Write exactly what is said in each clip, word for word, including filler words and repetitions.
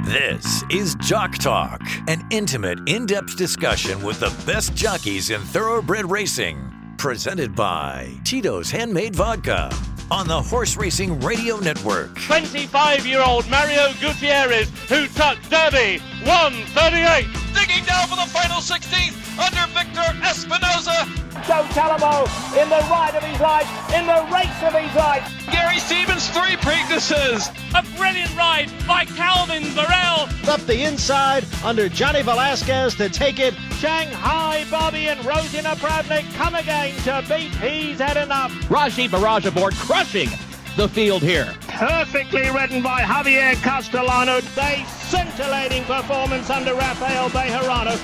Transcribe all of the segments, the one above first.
This is Jock Talk, an intimate, in-depth discussion with the best jockeys in thoroughbred racing. Presented by Tito's Handmade Vodka on the Horse Racing Radio Network. twenty-five-year-old Mario Gutierrez, who took Derby, one thirty-eight. Digging down for the final sixteenth under Victor Espinoza. Joe Talamo in the ride of his life, in the race of his life. Gary Stevens, three Preaknesses. A brilliant ride by Calvin Burrell. Up the inside under Johnny Velasquez to take it. Shanghai Bobby and Rosina Pravnik come again to beat He's Had Enough. Raji Barrage aboard, crushing the field here. Perfectly ridden by Javier Castellano. A scintillating performance under Rafael Bejarano.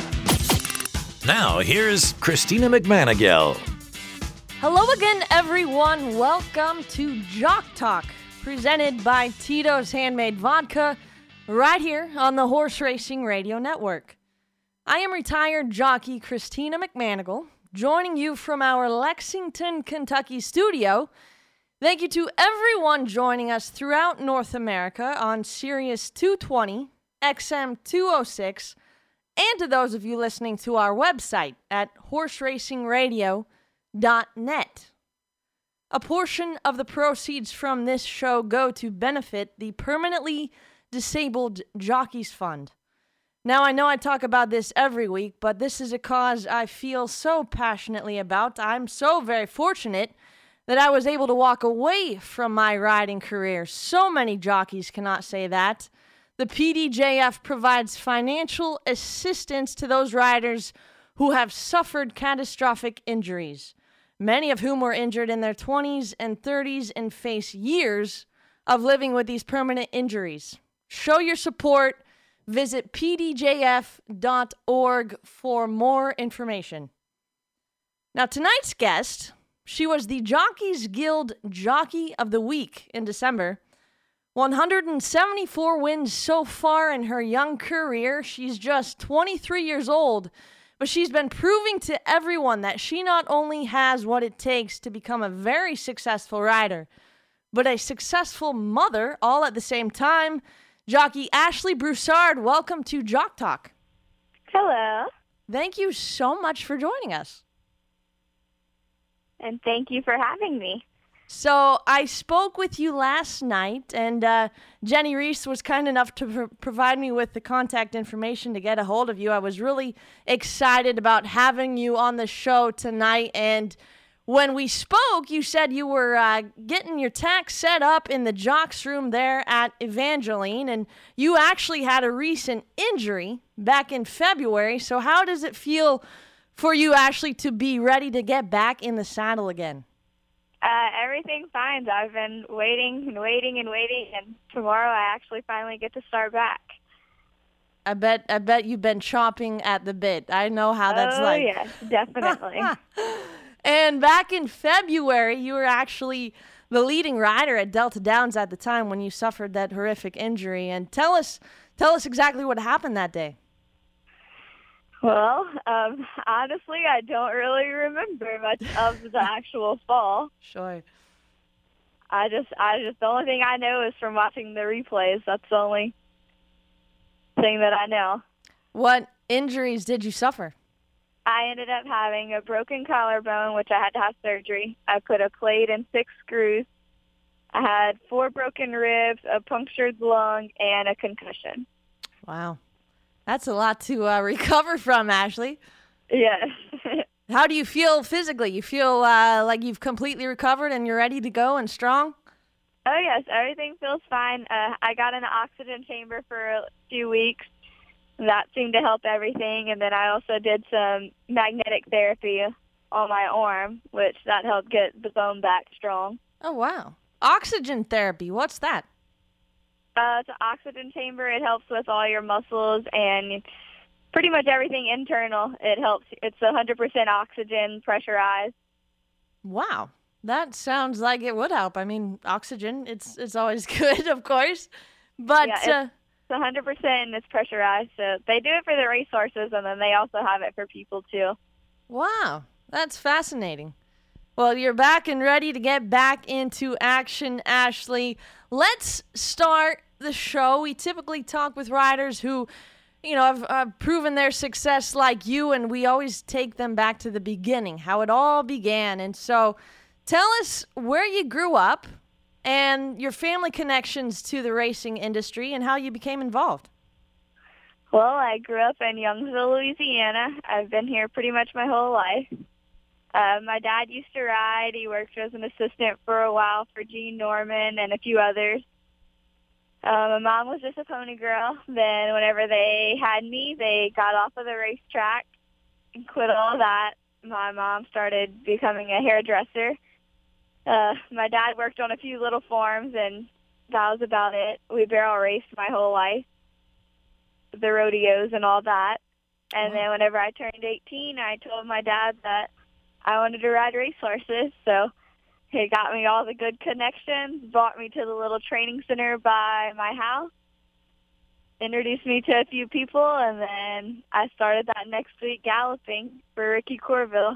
Now, here's Christina McManigal. Hello again, everyone. Welcome to Jock Talk, presented by Tito's Handmade Vodka, right here on the Horse Racing Radio Network. I am retired jockey Christina McManigal, joining you from our Lexington, Kentucky studio. Thank you to everyone joining us throughout North America on Sirius two twenty, X M two oh six, and to those of you listening to our website at horse racing radio dot net. A portion of the proceeds from this show go to benefit the Permanently Disabled Jockeys Fund. Now, I know I talk about this every week, but this is a cause I feel so passionately about. I'm so very fortunate that I was able to walk away from my riding career. So many jockeys cannot say that. The P D J F provides financial assistance to those riders who have suffered catastrophic injuries, many of whom were injured in their twenties and thirties and face years of living with these permanent injuries. Show your support. Visit p d j f dot org for more information. Now, tonight's guest, she was the Jockeys Guild Jockey of the Week in December. one hundred seventy-four wins so far in her young career. She's just twenty-three years old, but she's been proving to everyone that she not only has what it takes to become a very successful rider, but a successful mother all at the same time. Jockey Ashley Broussard, welcome to Jock Talk. Hello. Thank you so much for joining us. And thank you for having me. So I spoke with you last night, and uh, Jenny Reese was kind enough to pr- provide me with the contact information to get a hold of you. I was really excited about having you on the show tonight, and when we spoke, you said you were uh, getting your tack set up in the jocks room there at Evangeline, and you actually had a recent injury back in February. So how does it feel for you, Ashley, to be ready to get back in the saddle again? Uh, everything's fine. I've been waiting and waiting and waiting, and tomorrow I actually finally get to start back. I bet I bet you've been chomping at the bit. I know how that's oh, like. Oh, yes, definitely. And back in February, you were actually the leading rider at Delta Downs at the time when you suffered that horrific injury. And tell us, tell us exactly what happened that day. Well, um, honestly, I don't really remember much of the actual fall. Sure. I just, I just, the only thing I know is from watching the replays. That's the only thing that I know. What injuries did you suffer? I ended up having a broken collarbone, which I had to have surgery. I put a plate and six screws. I had four broken ribs, a punctured lung, and a concussion. Wow. That's a lot to uh, recover from, Ashley. Yes. How do you feel physically? You feel uh, like you've completely recovered and you're ready to go and strong? Oh, yes. Everything feels fine. Uh, I got in an oxygen chamber for a few weeks. That seemed to help everything. And then I also did some magnetic therapy on my arm, which that helped get the bone back strong. Oh, wow. Oxygen therapy, what's that? Uh, it's an oxygen chamber. It helps with all your muscles and pretty much everything internal. It helps. It's one hundred percent oxygen, pressurized. Wow. That sounds like it would help. I mean, oxygen, it's it's always good, of course. But yeah, it's, uh, it's one hundred percent and it's pressurized. So they do it for the racehorses, and then they also have it for people, too. Wow. That's fascinating. Well, you're back and ready to get back into action, Ashley. Let's start the show. We typically talk with riders who, you know, have uh, proven their success like you, and we always take them back to the beginning, how it all began. And so tell us where you grew up and your family connections to the racing industry and how you became involved. Well, I grew up in Youngsville, Louisiana. I've been here pretty much my whole life. Uh, my dad used to ride. He worked as an assistant for a while for Gene Norman and a few others. Uh, my mom was just a pony girl. Then whenever they had me, they got off of the racetrack and quit all that. My mom started becoming a hairdresser. Uh, my dad worked on a few little farms, and that was about it. We barrel raced my whole life, the rodeos and all that. And then whenever I turned eighteen, I told my dad that I wanted to ride racehorses. So he got me all the good connections, brought me to the little training center by my house, introduced me to a few people, and then I started that next week galloping for Ricky Corville.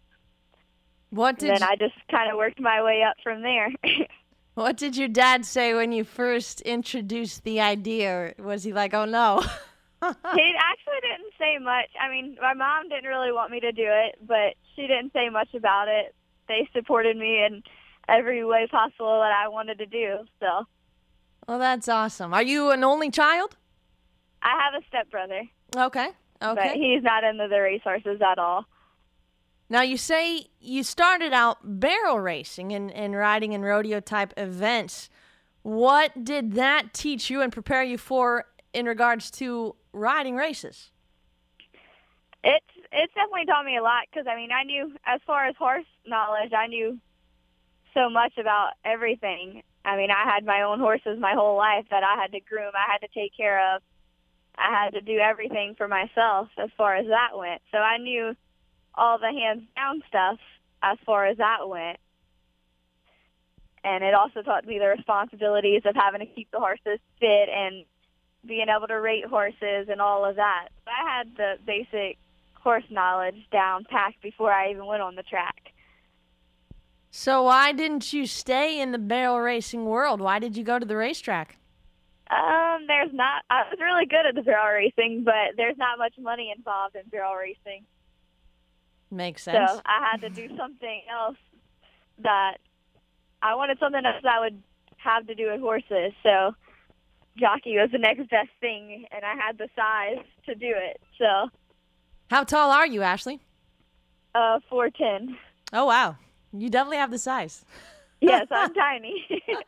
What did and then you, I just kind of worked my way up from there. What did your dad say when you first introduced the idea? Or was he like, oh, no? He actually didn't say much. I mean, my mom didn't really want me to do it, but she didn't say much about it. They supported me in every way possible that I wanted to do. So, Well, that's awesome. Are you an only child? I have a stepbrother. Okay, okay. But he's not into the racehorses at all. Now, you say you started out barrel racing and, and riding in rodeo-type events. What did that teach you and prepare you for in regards to riding races? It's it's definitely taught me a lot because, I mean, I knew, as far as horse knowledge, I knew so much about everything. I mean, I had my own horses my whole life that I had to groom, I had to take care of. I had to do everything for myself as far as that went. So I knew all the hands-down stuff as far as that went. And it also taught me the responsibilities of having to keep the horses fit and being able to rate horses and all of that. So I had the basic horse knowledge down packed before I even went on the track. So why didn't you stay in the barrel racing world? Why did you go to the racetrack? Um, there's not, I was really good at the barrel racing, but there's not much money involved in barrel racing. Makes sense. So I had to do something else that I wanted something else that would have to do with horses. So jockey was the next best thing, and I had the size to do it. So How tall are you, Ashley? uh, four ten. Oh, wow. You definitely have the size. Yes, I'm tiny.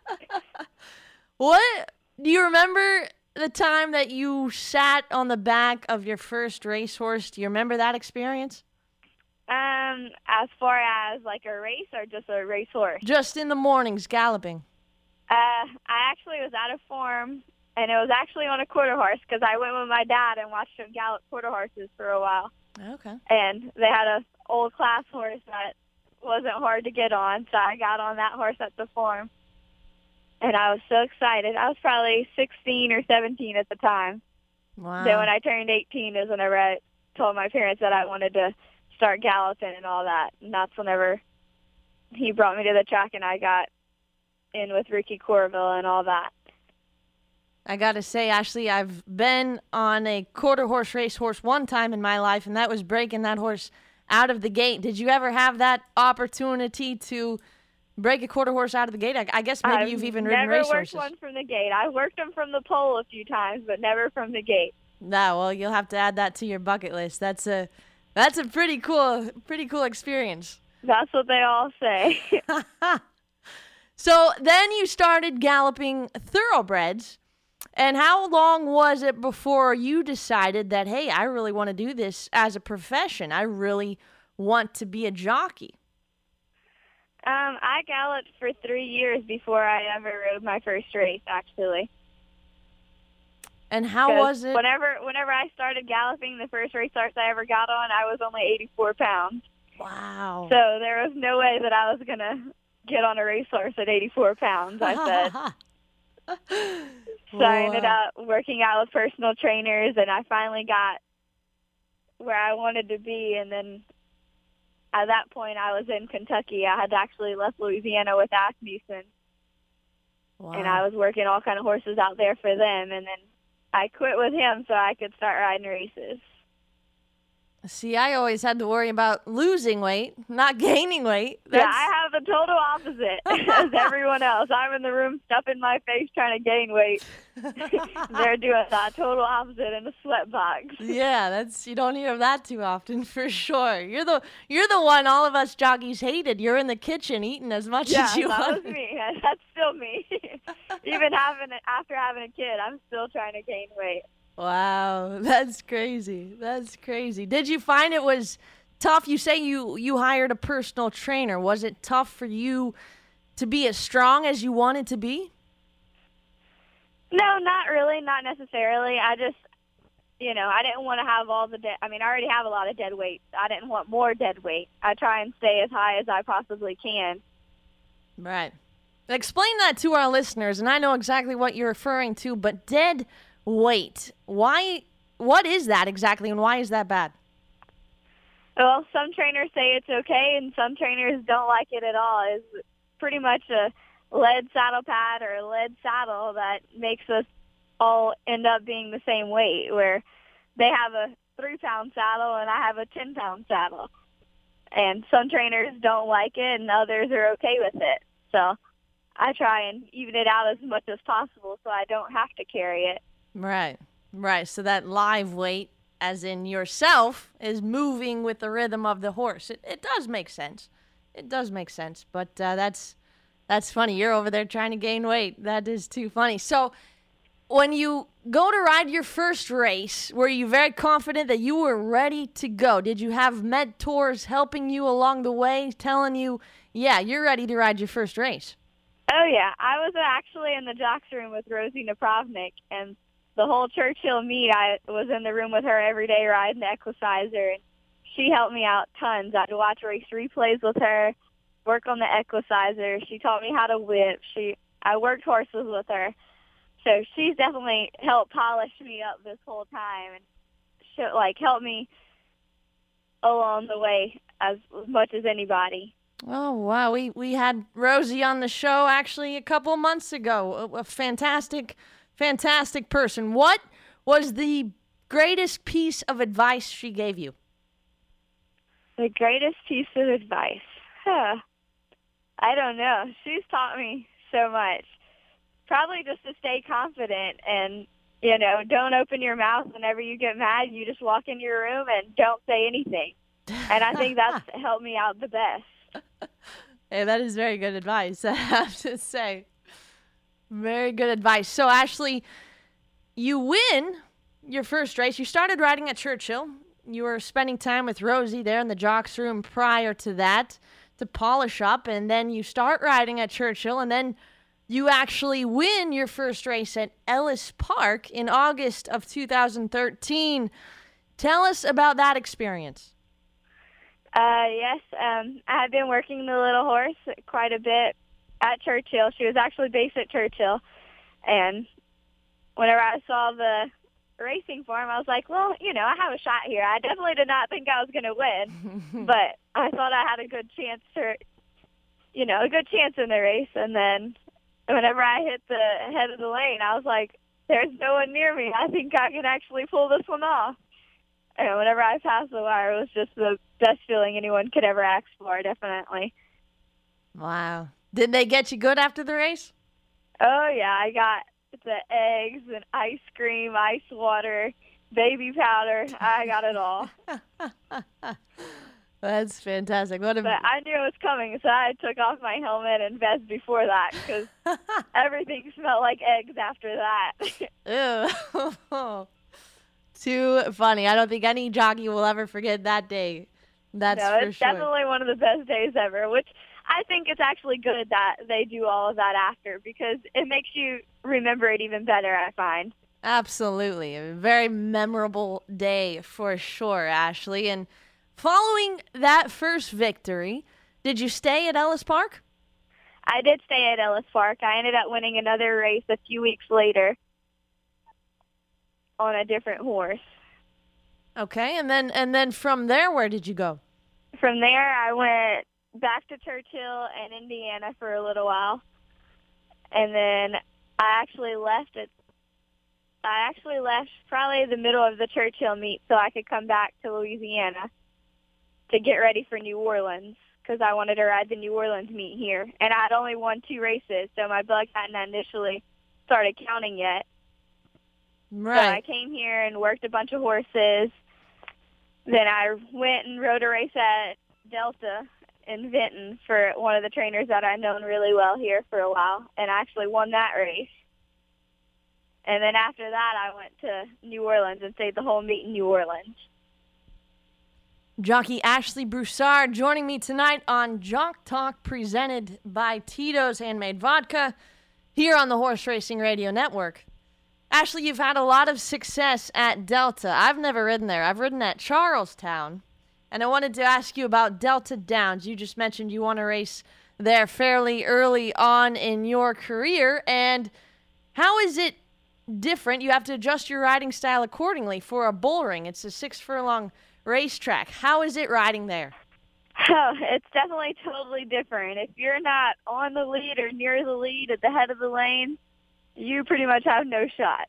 What? Do you remember the time that you sat on the back of your first racehorse? Do you remember that experience? Um, as far as like a race or just a racehorse? Just in the mornings, galloping. Uh, I actually was at a farm, and it was actually on a quarter horse because I went with my dad and watched him gallop quarter horses for a while. Okay. And they had a old class horse that wasn't hard to get on, so I got on that horse at the farm. And I was so excited. I was probably sixteen or seventeen at the time. Wow. Then when I turned eighteen is whenever I told my parents that I wanted to start galloping and all that. And that's whenever he brought me to the track and I got in with Ricky Corville and all that. I got to say, Ashley, I've been on a quarter horse racehorse one time in my life, and that was breaking that horse out of the gate. Did you ever have that opportunity to break a quarter horse out of the gate? I, I guess maybe I've you've even ridden never racehorses. worked one from the gate. I worked them from the pole a few times, but never from the gate. No, well, you'll have to add that to your bucket list. That's a that's a pretty cool, pretty cool experience. That's what they all say. So then you started galloping thoroughbreds. And how long was it before you decided that, hey, I really want to do this as a profession? I really want to be a jockey. Um, I galloped for three years before I ever rode my first race, actually. And how was it? Whenever, whenever I started galloping, the first race horse I ever got on, I was only eighty-four pounds. Wow. So there was no way that I was going to get on a racehorse at eighty-four pounds, I said. So I ended up working out with personal trainers, and I finally got where I wanted to be. And then at that point, I was in Kentucky. I had actually left Louisiana with Asmussen. Wow. And I was working all kind of horses out there for them. And then I quit with him so I could start riding races. See, I always had to worry about losing weight, not gaining weight. That's... Yeah, I have the total opposite as everyone else. I'm in the room stuffing my face trying to gain weight. They're doing that total opposite in the sweat box. Yeah, that's you don't hear that too often for sure. You're the you're the one all of us jockeys hated. You're in the kitchen eating as much yeah, as you that want. was me. That's still me. Even having it after having a kid, I'm still trying to gain weight. Wow, that's crazy. That's crazy. Did you find it was tough? You say you, you hired a personal trainer. Was it tough for you to be as strong as you wanted to be? No, not really. Not necessarily. I just, you know, I didn't want to have all the dead. I mean, I already have a lot of dead weight. I didn't want more dead weight. I try and stay as high as I possibly can. Right. Explain that to our listeners, and I know exactly what you're referring to, but dead weight. Why? What is that exactly, and why is that bad? Well, some trainers say it's okay, and some trainers don't like it at all. It's pretty much a lead saddle pad or a lead saddle that makes us all end up being the same weight, where they have a three-pound saddle and I have a ten-pound saddle. And some trainers don't like it, and others are okay with it. So I try and even it out as much as possible so I don't have to carry it. Right, right. So that live weight, as in yourself, is moving with the rhythm of the horse. It, it does make sense. It does make sense. But uh, that's that's funny. You're over there trying to gain weight. That is too funny. So when you go to ride your first race, were you very confident that you were ready to go? Did you have mentors helping you along the way, telling you, yeah, you're ready to ride your first race? Oh, yeah. I was actually in the jocks room with Rosie Napravnik, and the whole Churchill meet, I was in the room with her every day riding the Equicizer, and she helped me out tons. I'd watch race replays with her, work on the Equicizer. She taught me how to whip. She, I worked horses with her. So she's definitely helped polish me up this whole time and she, like, helped me along the way as much as anybody. Oh, wow. We, we had Rosie on the show actually a couple months ago. A, a fantastic Fantastic person. What was the greatest piece of advice she gave you? The greatest piece of advice? Huh. I don't know. She's taught me so much. Probably just to stay confident and, you know, don't open your mouth whenever you get mad. You just walk in your room and don't say anything. And I think that's helped me out the best. Hey, that is very good advice, I have to say. Very good advice. So, Ashley, you win your first race. You started riding at Churchill. You were spending time with Rosie there in the jocks room prior to that to polish up, and then you start riding at Churchill, and then you actually win your first race at Ellis Park in August of two thousand thirteen. Tell us about that experience. Uh, yes, um, I had been working the little horse quite a bit at Churchill. She was actually based at Churchill, and whenever I saw the racing form, I was like, well, you know, I have a shot here. I definitely did not think I was going to win, but I thought I had a good chance to, you know, a good chance in the race. And then whenever I hit the head of the lane, I was like, there's no one near me. I think I can actually pull this one off. And whenever I passed the wire, it was just the best feeling anyone could ever ask for, definitely. Wow. Did they get you good after the race? Oh, yeah. I got the eggs and ice cream, ice water, baby powder. I got it all. That's fantastic. What a... But I knew it was coming, so I took off my helmet and vest before that because everything smelled like eggs after that. Ew. Too funny. I don't think any jockey will ever forget that day. That's no, for it's sure. definitely one of the best days ever, which I think it's actually good that they do all of that after because it makes you remember it even better, I find. Absolutely. A very memorable day for sure, Ashley. And following that first victory, did you stay at Ellis Park? I did stay at Ellis Park. I ended up winning another race a few weeks later on a different horse. Okay, and then and then from there, where did you go? from there, I went back to Churchill and Indiana for a little while. And then I actually left it. I actually left probably the middle of the Churchill meet so I could come back to Louisiana to get ready for New Orleans because I wanted to ride the New Orleans meet here. And I'd only won two races, so my bug hadn't initially started counting yet. Right. So I came here and worked a bunch of horses. Then I went and rode a race at Delta in Vinton for one of the trainers that I've known really well here for a while, and I actually won that race. And then after that, I went to New Orleans and stayed the whole meet in New Orleans. Jockey Ashley Broussard joining me tonight on Jock Talk, presented by Tito's Handmade Vodka here on the Horse Racing Radio Network. Ashley, you've had a lot of success at Delta. I've never ridden there. I've ridden at Charlestown, and I wanted to ask you about Delta Downs. You just mentioned you won a race there fairly early on in your career, and how is it different? You have to adjust your riding style accordingly for a bull ring. It's a six-furlong racetrack. How is it riding there? Oh, it's definitely totally different. If you're not on the lead or near the lead at the head of the lane, you pretty much have no shot.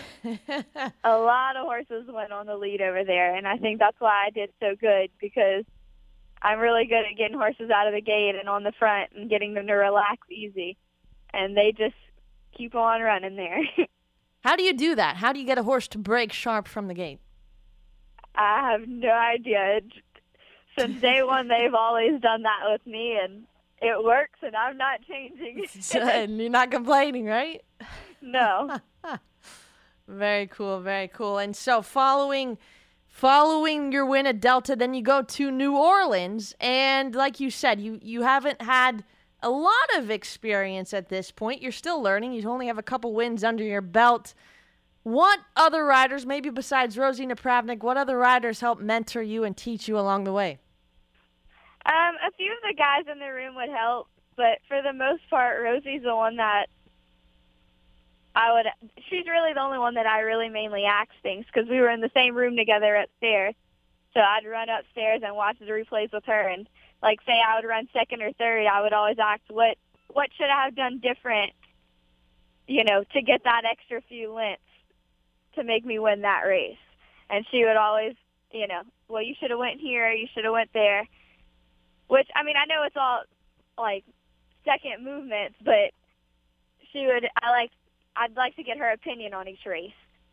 A lot of horses went on the lead over there, and I think that's why I did so good, because I'm really good at getting horses out of the gate and on the front and getting them to relax easy, and they just keep on running there. How do you do that? How do you get a horse to break sharp from the gate? I have no idea. Since day one, they've always done that with me, and it works, and I'm not changing. And you're not complaining, right? No. Very cool, very cool. And so following following your win at Delta, then you go to New Orleans, and like you said, you, you haven't had a lot of experience at this point. You're still learning. You only have a couple wins under your belt. What other riders, maybe besides Rosie Napravnik, what other riders help mentor you and teach you along the way? Um, a few of the guys in the room would help, but for the most part, Rosie's the one that I would, she's really the only one that I really mainly ask things, because we were in the same room together upstairs. So I'd run upstairs and watch the replays with her, and like say I would run second or third, I would always ask, what, what should I have done different, you know, to get that extra few lengths to make me win that race. And she would always, you know, well, you should have went here, you should have went there. Which, I mean, I know it's all, like, second movements, but she would, I like, I'd like to get her opinion on each race.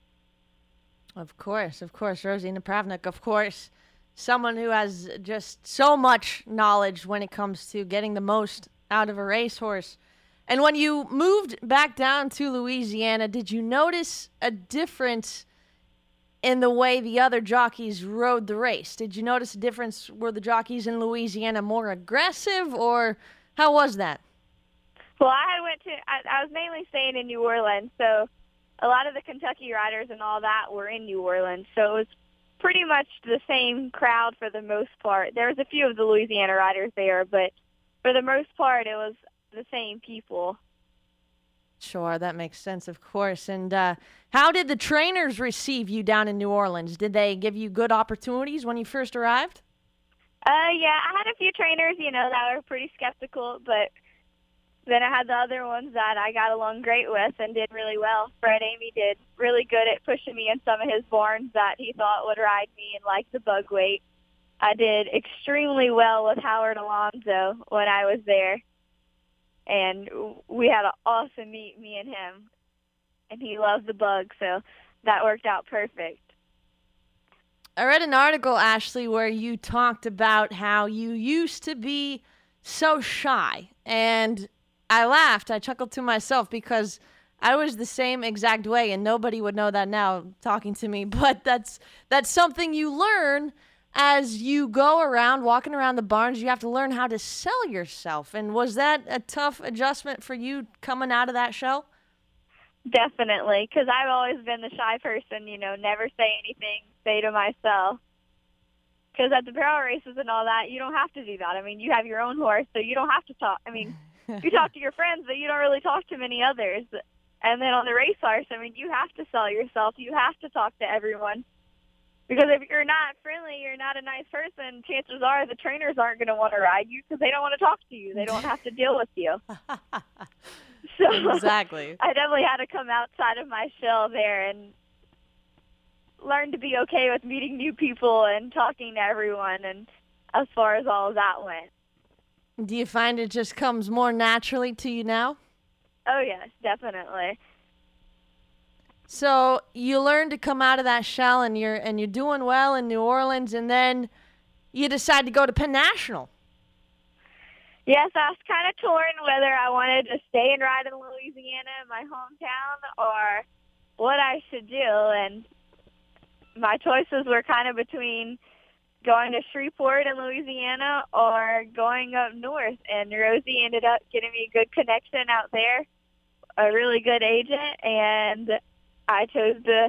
Of course, of course. Rosie Napravnik, of course. Someone who has just so much knowledge when it comes to getting the most out of a racehorse. And when you moved back down to Louisiana, did you notice a difference in the way the other jockeys rode the race? Did you notice a difference? Were the jockeys in Louisiana more aggressive, or how was that? Well, I went to, I, I was mainly staying in New Orleans, so a lot of the Kentucky riders and all that were in New Orleans, so it was pretty much the same crowd for the most part. There was a few of the Louisiana riders there, but for the most part, it was the same people. Sure, that makes sense, of course. And uh, how did the trainers receive you down in New Orleans? Did they give you good opportunities when you first arrived? Uh, yeah, I had a few trainers, you know, that were pretty skeptical, but then I had the other ones that I got along great with and did really well. Fred Amy did really good at pushing me in some of his barns that he thought would ride me and like the bug weight. I did extremely well with Howard Alonso when I was there. And we had an awesome meet, me and him. And he loves the bug, so that worked out perfect. I read an article, Ashley, where you talked about how you used to be so shy. And I laughed. I chuckled to myself because I was the same exact way, and nobody would know that now talking to me. But that's that's something you learn as you go around, walking around the barns. You have to learn how to sell yourself. And was that a tough adjustment for you coming out of that show? Definitely, because I've always been the shy person, you know, never say anything, stay to myself. Because at the barrel races and all that, you don't have to do that. I mean, you have your own horse, so you don't have to talk. I mean, you talk to your friends, but you don't really talk to many others. And then on the race horse, I mean, you have to sell yourself. You have to talk to everyone. Because if you're not friendly, you're not a nice person, chances are the trainers aren't going to want to ride you because they don't want to talk to you. They don't have to deal with you. So exactly. I definitely had to come outside of my shell there and learn to be okay with meeting new people and talking to everyone, and as far as all of that went. Do you find it just comes more naturally to you now? Oh, yes, definitely. So you learn to come out of that shell, and you're and you're doing well in New Orleans, and then you decide to go to Penn National. Yes, I was kind of torn whether I wanted to stay and ride in Louisiana, in my hometown, or what I should do. And my choices were kind of between going to Shreveport in Louisiana or going up north. And Rosie ended up getting me a good connection out there, a really good agent, and I chose to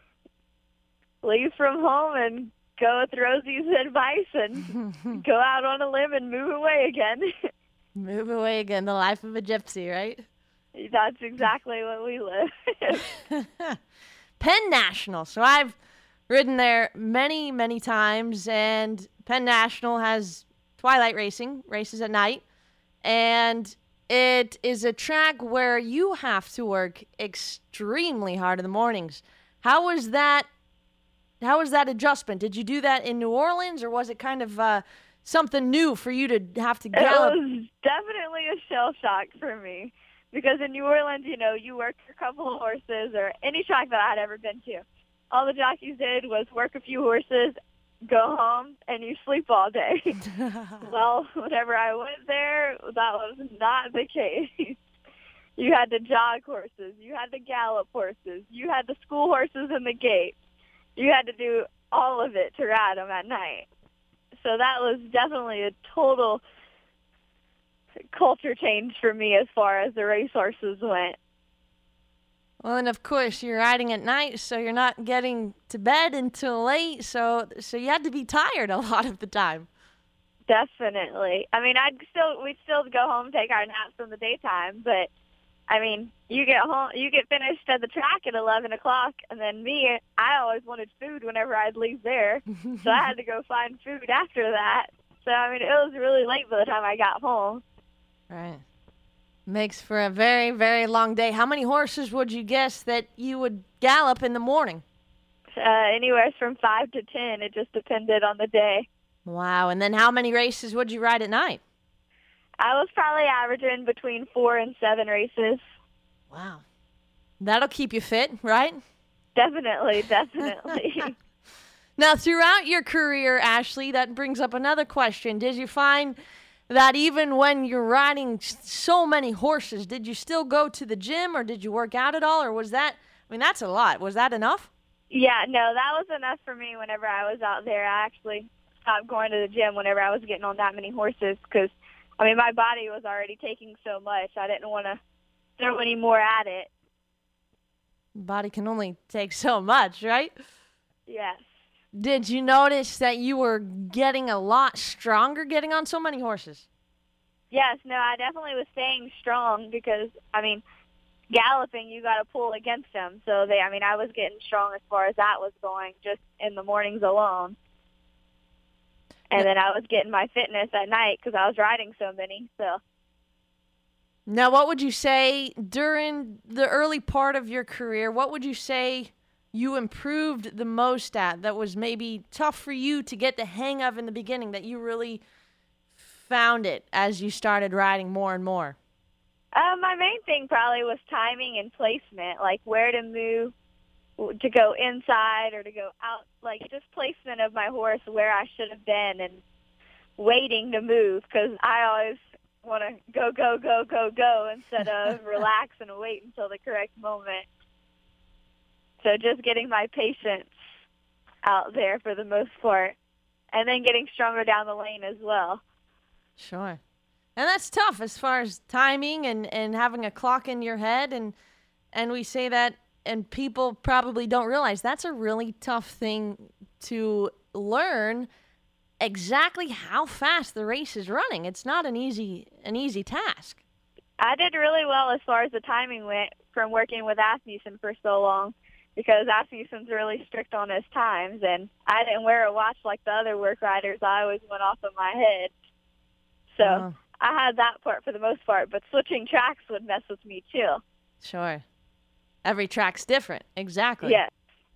leave from home and go with Rosie's advice and go out on a limb and move away again. Move away again, the life of a gypsy, right? That's exactly what we live. Penn National. So I've ridden there many, many times, and Penn National has twilight racing, races at night, and it is a track where you have to work extremely hard in the mornings. How was that? How was that adjustment? Did you do that in New Orleans, or was it kind of uh, something new for you to have to gallop? It was definitely a shell shock for me, because in New Orleans, you know, you work a couple of horses, or any track that I had ever been to. All the jockeys did was work a few horses, go home, and you sleep all day. Well, whenever I went there, that was not the case. You had to jog horses. You had to gallop horses. You had the school horses in the gate. You had to do all of it to ride them at night. So that was definitely a total culture change for me as far as the racehorses went. Well, and of course, you're riding at night, so you're not getting to bed until late, so so you had to be tired a lot of the time. Definitely. I mean, I'd still we'd still go home, take our naps in the daytime, but I mean, you get home, you get finished at the track at eleven o'clock, and then me, I always wanted food whenever I'd leave there, so I had to go find food after that. So I mean, it was really late by the time I got home. Right. Makes for a very, very long day. How many horses would you guess that you would gallop in the morning? Uh, anywhere from five to ten. It just depended on the day. Wow. And then how many races would you ride at night? I was probably averaging between four and seven races. Wow. That'll keep you fit, right? Definitely, definitely. Now, throughout your career, Ashley, that brings up another question. Did you find that even when you're riding so many horses, did you still go to the gym, or did you work out at all, or was that, I mean, that's a lot. Was that enough? Yeah, no, that was enough for me whenever I was out there. I actually stopped going to the gym whenever I was getting on that many horses because, I mean, my body was already taking so much. I didn't want to throw any more at it. Body can only take so much, right? Yes. Did you notice that you were getting a lot stronger getting on so many horses? Yes, no, I definitely was staying strong because, I mean, galloping, you got to pull against them. So, they, I mean, I was getting strong as far as that was going just in the mornings alone. And then I was getting my fitness at night because I was riding so many. So. Now, what would you say during the early part of your career, what would you say you improved the most at that was maybe tough for you to get the hang of in the beginning, that you really found it as you started riding more and more? Uh, my main thing probably was timing and placement, like where to move, to go inside or to go out, like just placement of my horse where I should have been and waiting to move, because I always want to go, go, go, go, go instead of relax and wait until the correct moment. So just getting my patience out there for the most part, and then getting stronger down the lane as well. Sure. And that's tough as far as timing and, and having a clock in your head. And, and we say that, and people probably don't realize that's a really tough thing to learn, exactly how fast the race is running. It's not an easy an easy task. I did really well as far as the timing went from working with Asmussen for so long. because Asmussen's really strict on his times, and I didn't wear a watch like the other work riders. I always went off of my head. So uh-huh. I had that part for the most part, but switching tracks would mess with me too. Sure. Every track's different. Exactly. Yes.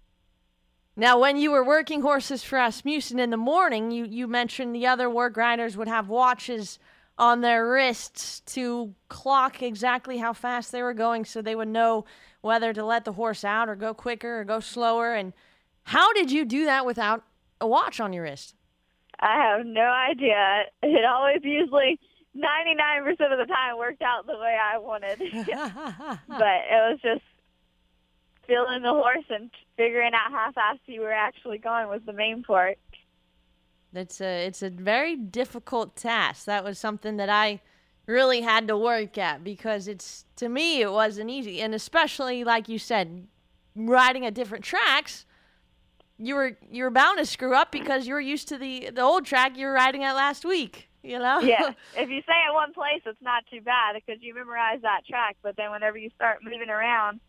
Now, when you were working horses for Asmussen in the morning, you, you mentioned the other work riders would have watches on their wrists to clock exactly how fast they were going so they would know whether to let the horse out or go quicker or go slower. And how did you do that without a watch on your wrist? I have no idea. It always usually ninety-nine percent of the time worked out the way I wanted. But it was just feeling the horse and figuring out how fast you were actually going was the main part. It's a, it's a very difficult task. That was something that I really had to work at because it's, to me, it wasn't easy. And especially, like you said, riding at different tracks, you were you were bound to screw up because you were used to the, the old track you were riding at last week, you know? Yeah. If you stay at one place, it's not too bad because you memorize that track. But then whenever you start moving around,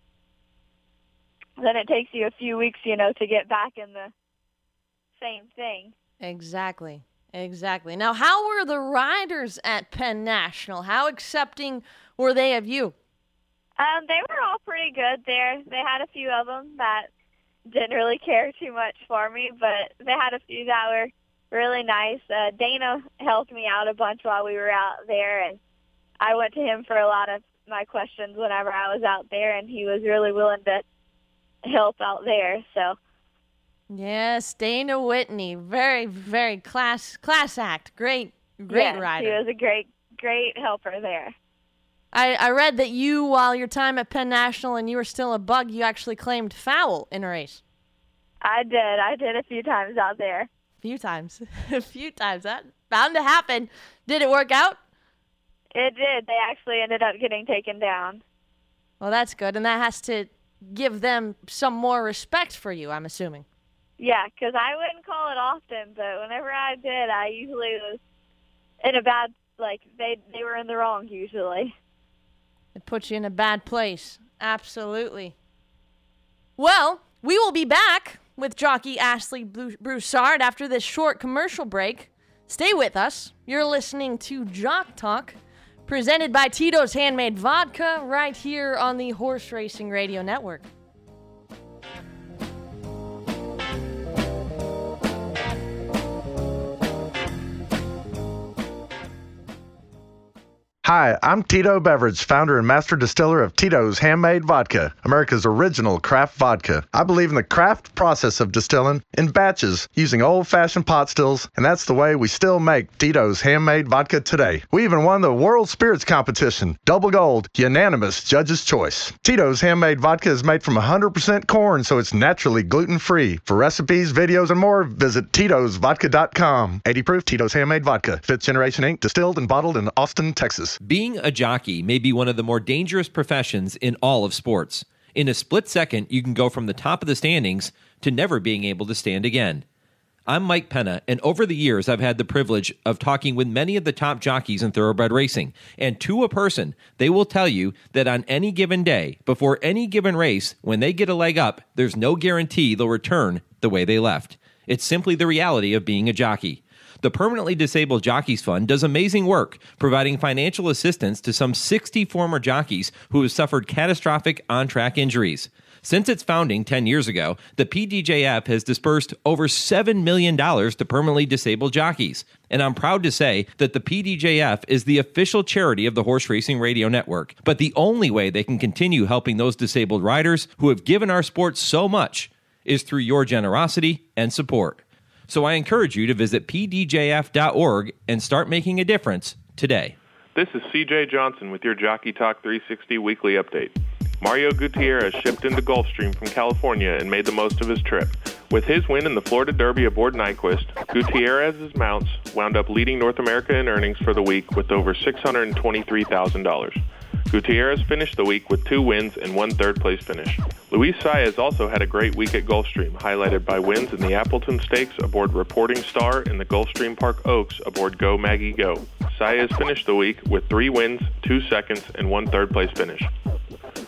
then it takes you a few weeks, you know, to get back in the same thing. Exactly. Exactly. Now, how were the riders at Penn National? How accepting were they of you? Um, they were all pretty good there. They had a few of them that didn't really care too much for me, but they had a few that were really nice. Uh, Dana helped me out a bunch while we were out there, and I went to him for a lot of my questions whenever I was out there, and he was really willing to help out there, so... Yes, Dana Whitney, very, very class class act. Great, great yes, rider. He was a great, great helper there. I, I read that you, while your time at Penn National and you were still a bug, you actually claimed foul in a race. I did. I did a few times out there. A few times. a few times. That bound to happen. Did it work out? It did. They actually ended up getting taken down. Well, that's good, and that has to give them some more respect for you, I'm assuming. Yeah, because I wouldn't call it often, but whenever I did, I usually was in a bad, like, they they were in the wrong usually. It puts you in a bad place. Absolutely. Well, we will be back with jockey Ashley Broussard after this short commercial break. Stay with us. You're listening to Jock Talk, presented by Tito's Handmade Vodka, right here on the Horse Racing Radio Network. Hi, I'm Tito Beverage, founder and master distiller of Tito's Handmade Vodka, America's original craft vodka. I believe in the craft process of distilling in batches using old-fashioned pot stills, and that's the way we still make Tito's Handmade Vodka today. We even won the World Spirits Competition, double gold, unanimous judge's choice. Tito's Handmade Vodka is made from one hundred percent corn, so it's naturally gluten-free. For recipes, videos, and more, visit Titos Vodka dot com. eighty proof Tito's Handmade Vodka, fifth Generation Incorporated, distilled and bottled in Austin, Texas. Being a jockey may be one of the more dangerous professions in all of sports. In a split second, you can go from the top of the standings to never being able to stand again. I'm Mike Penna, and over the years, I've had the privilege of talking with many of the top jockeys in thoroughbred racing. And to a person, they will tell you that on any given day, before any given race, when they get a leg up, there's no guarantee they'll return the way they left. It's simply the reality of being a jockey. The Permanently Disabled Jockeys Fund does amazing work, providing financial assistance to some sixty former jockeys who have suffered catastrophic on-track injuries. Since its founding ten years ago, the P D J F has dispersed over seven million dollars to permanently disabled jockeys. And I'm proud to say that the P D J F is the official charity of the Horse Racing Radio Network. But the only way they can continue helping those disabled riders who have given our sport so much is through your generosity and support. So I encourage you to visit P D J F dot org and start making a difference today. This is C J Johnson with your Jockey Talk three sixty weekly update. Mario Gutierrez shipped into Gulfstream from California and made the most of his trip. With his win in the Florida Derby aboard Nyquist, Gutierrez's mounts wound up leading North America in earnings for the week with over six hundred twenty-three thousand dollars. Gutierrez finished the week with two wins and one third-place finish. Luis Saez also had a great week at Gulfstream, highlighted by wins in the Appleton Stakes aboard Reporting Star and the Gulfstream Park Oaks aboard Go Maggie Go. Saez finished the week with three wins, two seconds, and one third-place finish.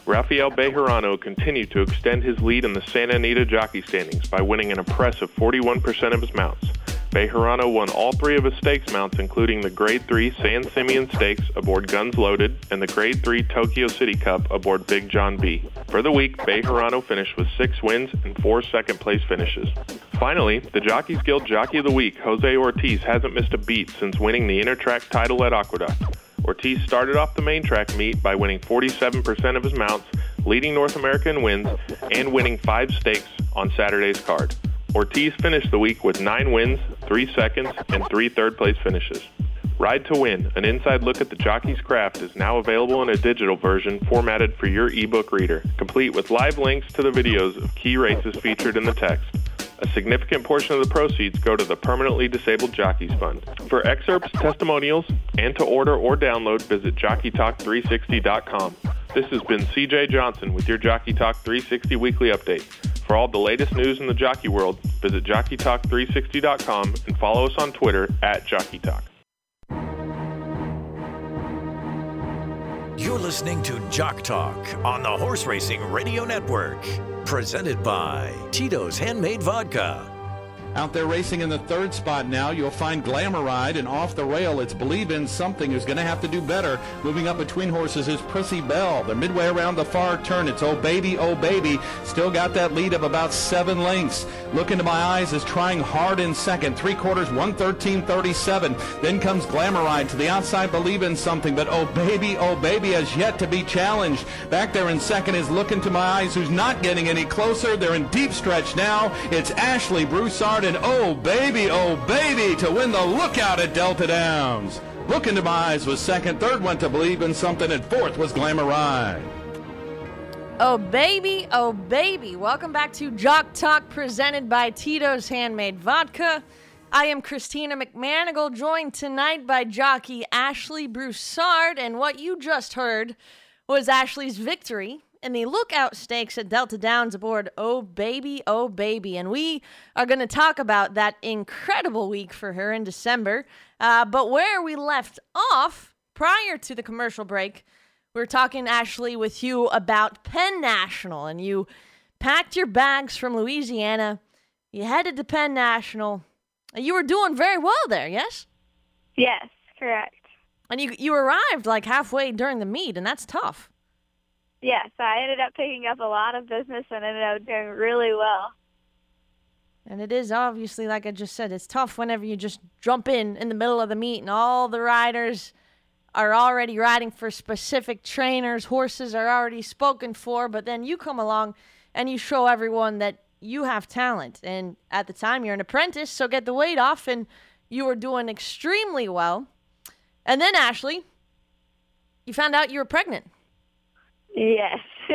Rafael Bejarano continued to extend his lead in the Santa Anita jockey standings by winning an impressive forty-one percent of his mounts. Bejarano won all three of his stakes mounts, including the Grade three San Simeon Stakes aboard Guns Loaded and the Grade three Tokyo City Cup aboard Big John B. For the week, Bejarano finished with six wins and four second-place finishes. Finally, the Jockeys Guild Jockey of the Week, Jose Ortiz, hasn't missed a beat since winning the Intertrack title at Aqueduct. Ortiz started off the main track meet by winning forty-seven percent of his mounts, leading North America in wins, and winning five stakes on Saturday's card. Ortiz finished the week with nine wins, three seconds, and three third-place finishes. Ride to Win, an inside look at the jockey's craft, is now available in a digital version formatted for your ebook reader, complete with live links to the videos of key races featured in the text. A significant portion of the proceeds go to the Permanently Disabled Jockeys Fund. For excerpts, testimonials, and to order or download, visit jockey talk three sixty dot com. This has been C J Johnson with your Jockey Talk three sixty Weekly Update. For all the latest news in the jockey world, visit jockey talk three sixty dot com and follow us on Twitter at Jockey Talk. You're listening to Jock Talk on the Horse Racing Radio Network. Presented by Tito's Handmade Vodka. Out there racing in the third spot now, you'll find Glamour Ride, and off the rail, it's Believe in Something, who's going to have to do better. Moving up between horses is Prissy Bell. They're midway around the far turn. It's Oh Baby, Oh Baby. Still got that lead of about seven lengths. Look Into My Eyes is trying hard in second. Three quarters, one thirteen thirty-seven. Then comes Glamour Ride to the outside, Believe in Something, but Oh Baby, Oh Baby has yet to be challenged. Back there in second is Look Into My Eyes, who's not getting any closer. They're in deep stretch now. It's Ashley Broussard and Oh Baby, Oh Baby to win the Lookout at Delta Downs. Look Into My Eyes was second. Third went to Believe in Something, and fourth was Glamour Ride. Oh baby, oh baby. Welcome back to Jock Talk, presented by Tito's Handmade Vodka. I am Christina McManigal, joined tonight by jockey Ashley Broussard, and what you just heard was Ashley's victory in the Lookout Stakes at Delta Downs aboard Oh Baby, Oh Baby. And we are going to talk about that incredible week for her in December. Uh, but where we left off prior to the commercial break, we were talking, Ashley, with you about Penn National. And you packed your bags from Louisiana. You headed to Penn National. And you were doing very well there, yes? Yes, correct. And you, you arrived like halfway during the meet, and that's tough. Yes, I ended up picking up a lot of business and ended up doing really well. And it is obviously, like I just said, it's tough whenever you just jump in in the middle of the meet and all the riders are already riding for specific trainers. Horses are already spoken for, but then you come along and you show everyone that you have talent. And at the time, you're an apprentice, so get the weight off, and you were doing extremely well. And then, Ashley, you found out you were pregnant. Yes.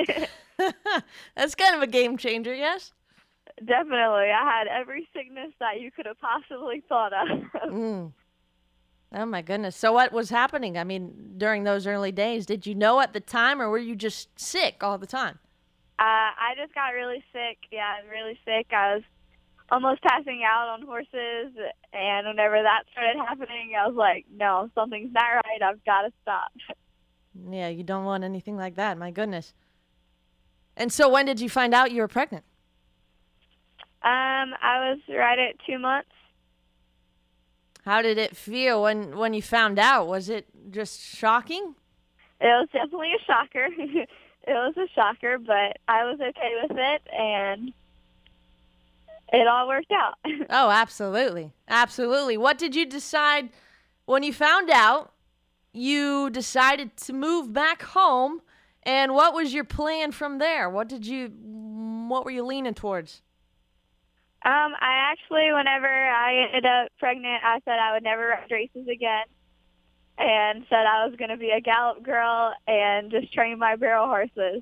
That's kind of a game changer, yes? Definitely. I had every sickness that you could have possibly thought of. mm. Oh, my goodness. So what was happening? I mean, during those early days, did you know at the time, or were you just sick all the time? Uh, I just got really sick. Yeah, really sick. I was almost passing out on horses, and whenever that started happening, I was like, no, something's not right. I've got to stop. Yeah, you don't want anything like that. My goodness. And so when did you find out you were pregnant? Um, I was right at two months. How did it feel when, when you found out? Was it just shocking? It was definitely a shocker. It was a shocker, but I was okay with it, and it all worked out. Oh, absolutely. Absolutely. What did you decide when you found out? You decided to move back home, and what was your plan from there? What did you, what were you leaning towards? Um, I actually, whenever I ended up pregnant, I said I would never ride races again, and said I was going to be a gallop girl and just train my barrel horses.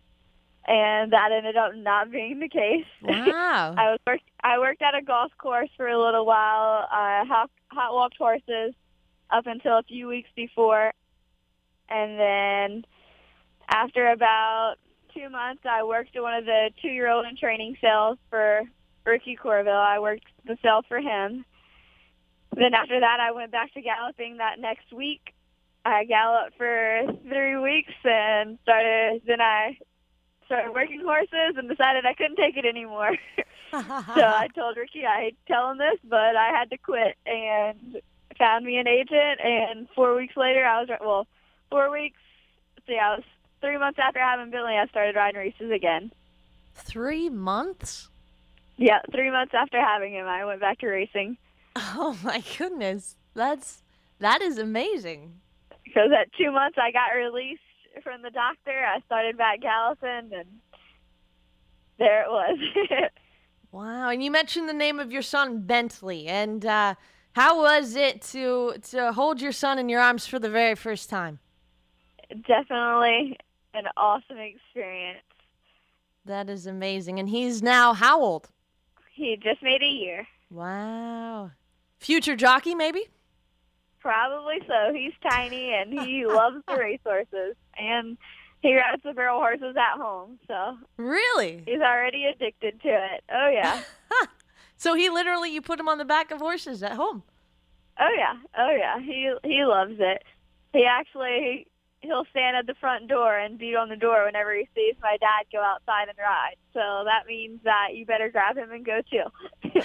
And that ended up not being the case. Wow. I was work, I worked at a golf course for a little while, uh, hot, hot walked horses up until a few weeks before. And then after about two months, I worked at one of the two-year-old in training sales for Ricky Corville. I worked the sale for him. Then after that, I went back to galloping that next week. I galloped for three weeks and started. Then I started working horses and decided I couldn't take it anymore. So I told Ricky I hate telling this, but I had to quit and found me an agent. And four weeks later, I was well, four weeks. See, I was three months after having Bentley, I started riding races again. Three months? Yeah, three months after having him, I went back to racing. Oh my goodness, that's that is amazing. Because at two months, I got released from the doctor. I started back galloping, and there it was. Wow, and you mentioned the name of your son, Bentley, and uh, how was it to to hold your son in your arms for the very first time? Definitely an awesome experience. That is amazing. And he's now how old? He just made a year. Wow. Future jockey, maybe? Probably so. He's tiny, and he loves the racehorses. And he rides the barrel horses at home. So really? He's already addicted to it. Oh, yeah. So he literally, you put him on the back of horses at home? Oh, yeah. Oh, yeah. He he loves it. He actually... He'll stand at the front door and beat on the door whenever he sees my dad go outside and ride. So that means that you better grab him and go too.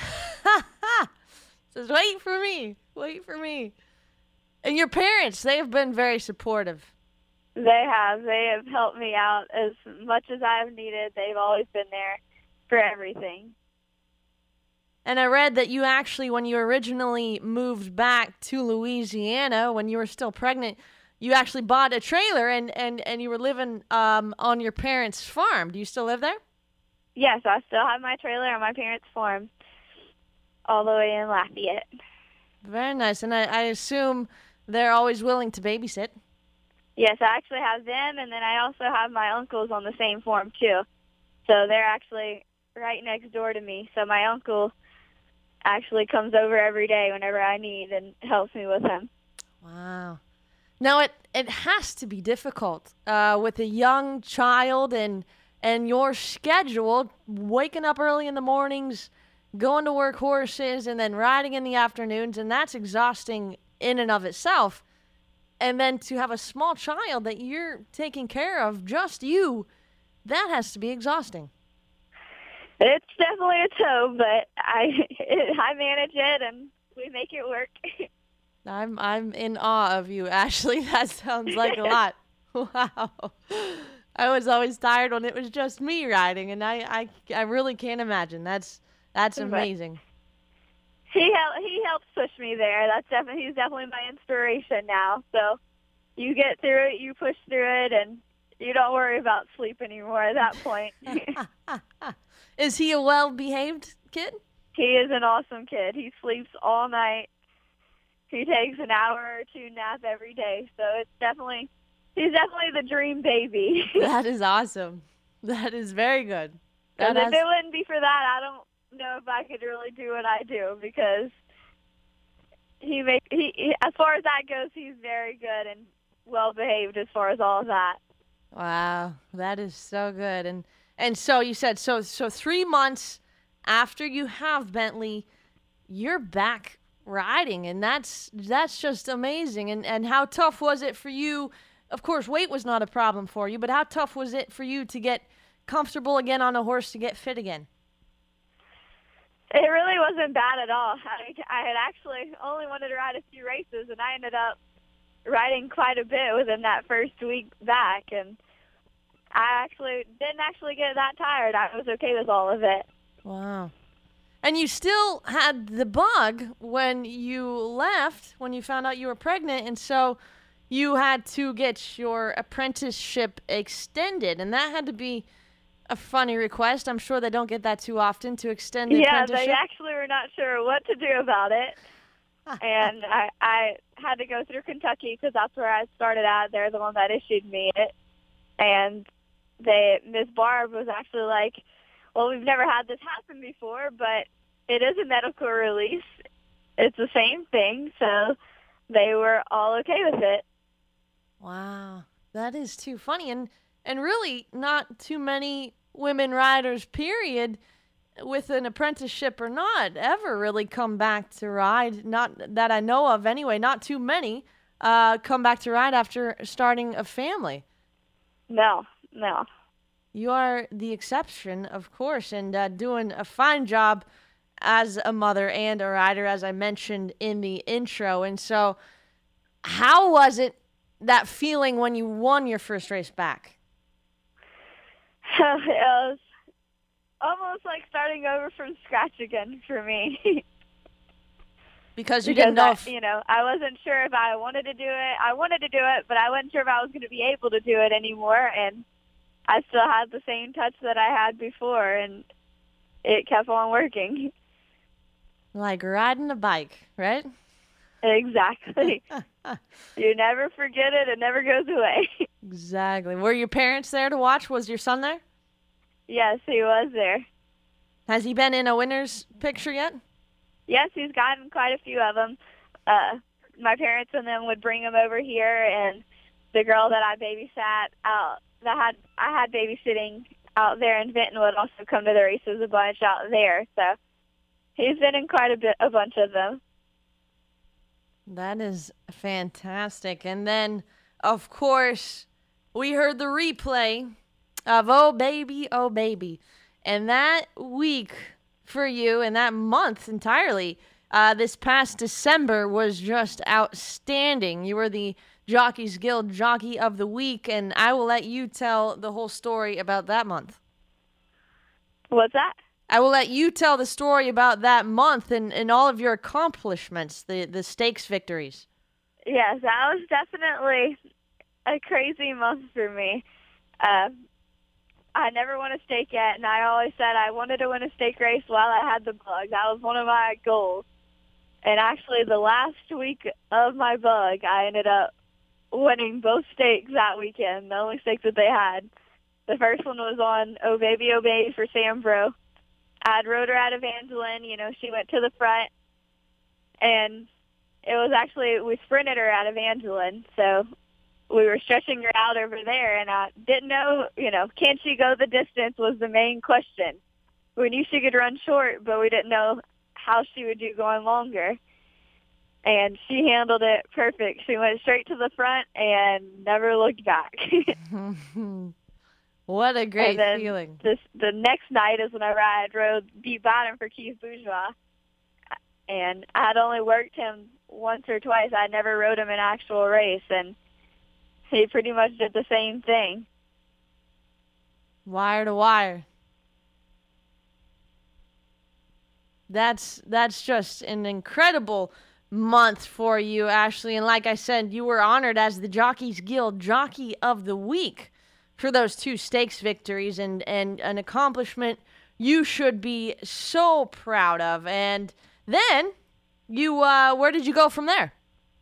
Says, wait for me. Wait for me. And your parents, they have been very supportive. They have. They have helped me out as much as I've needed. They've always been there for everything. And I read that you actually, when you originally moved back to Louisiana, when you were still pregnant, you actually bought a trailer and, and, and you were living um, on your parents' farm. Do you still live there? Yes, I still have my trailer on my parents' farm all the way in Lafayette. Very nice. And I, I assume they're always willing to babysit. Yes, I actually have them, and then I also have my uncles on the same farm, too. So they're actually right next door to me. So my uncle actually comes over every day whenever I need and helps me with him. Wow. Now, it, it has to be difficult uh, with a young child and and your schedule, waking up early in the mornings, going to work horses, and then riding in the afternoons, and that's exhausting in and of itself. And then to have a small child that you're taking care of, just you, that has to be exhausting. It's definitely a tow, but I it, I manage it, and we make it work. I'm I'm in awe of you, Ashley. That sounds like a lot. Wow. I was always tired when it was just me riding, and I, I, I really can't imagine. That's that's amazing. He hel- he helps push me there. That's definitely he's definitely my inspiration now. So you get through it, you push through it, and you don't worry about sleep anymore at that point. Is he a well-behaved kid? He is an awesome kid. He sleeps all night. He takes an hour or two nap every day, so it's definitely, he's definitely the dream baby. That is awesome. That is very good. Because That if has- it wouldn't be for that, I don't know if I could really do what I do, because he make he, he as far as that goes, he's very good and well behaved as far as all of that. Wow, that is so good. And and so you said so so three months after you have Bentley, you're back riding, and that's that's just amazing. And and how tough was it for you? Of course, weight was not a problem for you, but how tough was it for you to get comfortable again on a horse, to get fit again? It really wasn't bad at all. I, I had actually only wanted to ride a few races, and I ended up riding quite a bit within that first week back, and I actually didn't actually get that tired. I was okay with all of it. Wow. And you still had the bug when you left, when you found out you were pregnant, and so you had to get your apprenticeship extended, and that had to be a funny request. I'm sure they don't get that too often, to extend the Yeah, apprenticeship. they actually were not sure what to do about it, and I, I had to go through Kentucky because that's where I started at. They're the one that issued me it, and they Miss Barb was actually like, well, we've never had this happen before, but it is a medical release. It's the same thing, so they were all okay with it. Wow, that is too funny. And and really not too many women riders, period, with an apprenticeship or not, ever really come back to ride. Not that I know of anyway, not too many. uh, come back to ride after starting a family. No, no. You are the exception, of course, and uh, doing a fine job as a mother and a rider, as I mentioned in the intro. And so, how was it, that feeling when you won your first race back? It was almost like starting over from scratch again for me. Because you didn't know I, if... you know, I wasn't sure if I wanted to do it. I wanted to do it, but I wasn't sure if I was going to be able to do it anymore. And I still had the same touch that I had before, and it kept on working. Like riding a bike, right? Exactly. You never forget it. It never goes away. Exactly. Were your parents there to watch? Was your son there? Yes, he was there. Has he been in a winner's picture yet? Yes, he's gotten quite a few of them. Uh, my parents and them would bring him over here, and the girl that I babysat out, that had I had babysitting out there in Vinton would also come to the races a bunch out there. So he's been in quite a bit, a bunch of them. That is fantastic. And then, of course, we heard the replay of Oh Baby, Oh Baby. And that week for you, and that month entirely, uh, this past December was just outstanding. You were the Jockeys Guild Jockey of the Week, and I will let you tell the whole story about that month. What's that? I will let you tell the story about that month and, and all of your accomplishments, the, the stakes victories. Yes, that was definitely a crazy month for me. Uh, I never won a stake yet, and I always said I wanted to win a stake race while I had the bug. That was one of my goals. And actually, the last week of my bug, I ended up winning both stakes that weekend, the only stakes that they had. The first one was on Oh Baby, Oh Baby for Sambro. I'd rode her out of Evangeline. You know, she went to the front, and it was actually, we sprinted her out of Evangeline, so we were stretching her out over there, and I didn't know, you know, can she go the distance was the main question. We knew she could run short, but we didn't know how she would do going longer. And she handled it perfect. She went straight to the front and never looked back. What a great and then feeling. This, the next night is when I ride, rode deep bottom for Keith Bourgeois. And I had only worked him once or twice. I never rode him in actual race, and he pretty much did the same thing. Wire to wire. That's that's just an incredible month for you, Ashley. And like I said, you were honored as the Jockeys Guild Jockey of the Week for those two stakes victories, and, and an accomplishment you should be so proud of. And then, you uh, where did you go from there?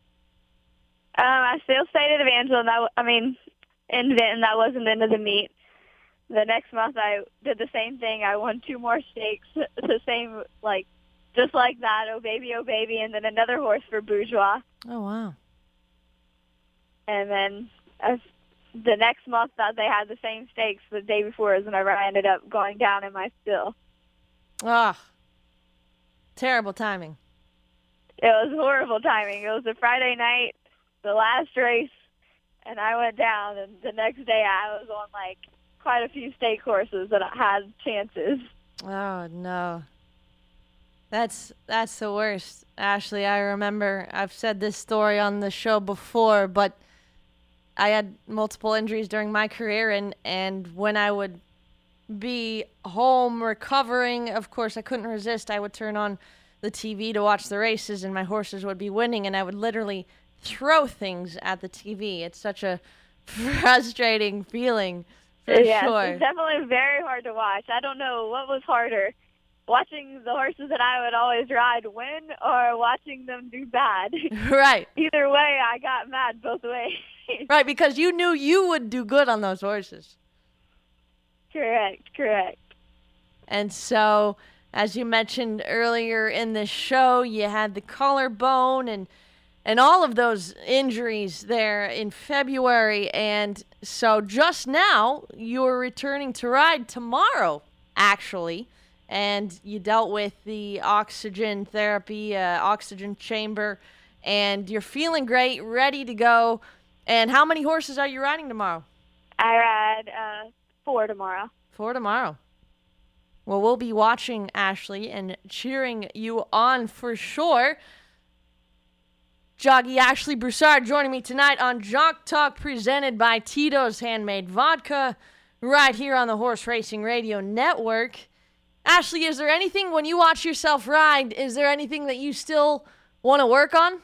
Um, I still stayed at Evangeline. That, I mean, in Vinton, that wasn't the end of the meet. The next month, I did the same thing. I won two more stakes, the same, like, just like that, Oh Baby, Oh Baby, and then another horse for Bourgeois. Oh, wow. And then uh, the next month that they had the same stakes the day before is whenever I ended up going down in my still. Ah, terrible timing. It was horrible timing. It was a Friday night, the last race, and I went down, and the next day I was on, like, quite a few stake horses that had chances. Oh, no. That's that's the worst, Ashley. I remember I've said this story on the show before, but I had multiple injuries during my career, and, and when I would be home recovering, of course, I couldn't resist. I would turn on the T V to watch the races, and my horses would be winning, and I would literally throw things at the T V. It's such a frustrating feeling, for yeah, sure. It's definitely very hard to watch. I don't know what was harder, watching the horses that I would always ride win or watching them do bad. Right. Either way, I got mad both ways. Right, because you knew you would do good on those horses. Correct, correct. And so, as you mentioned earlier in the show, you had the collarbone and and all of those injuries there in February. And so just now, you're returning to ride tomorrow, actually. And you dealt with the oxygen therapy, uh, oxygen chamber, and you're feeling great, ready to go. And how many horses are you riding tomorrow? I ride uh, four tomorrow. Four tomorrow. Well, we'll be watching, Ashley, and cheering you on for sure. Jockey Ashley Broussard joining me tonight on Jock Talk, presented by Tito's Handmade Vodka, right here on the Horse Racing Radio Network. Ashley, is there anything, when you watch yourself ride, is there anything that you still want to work on?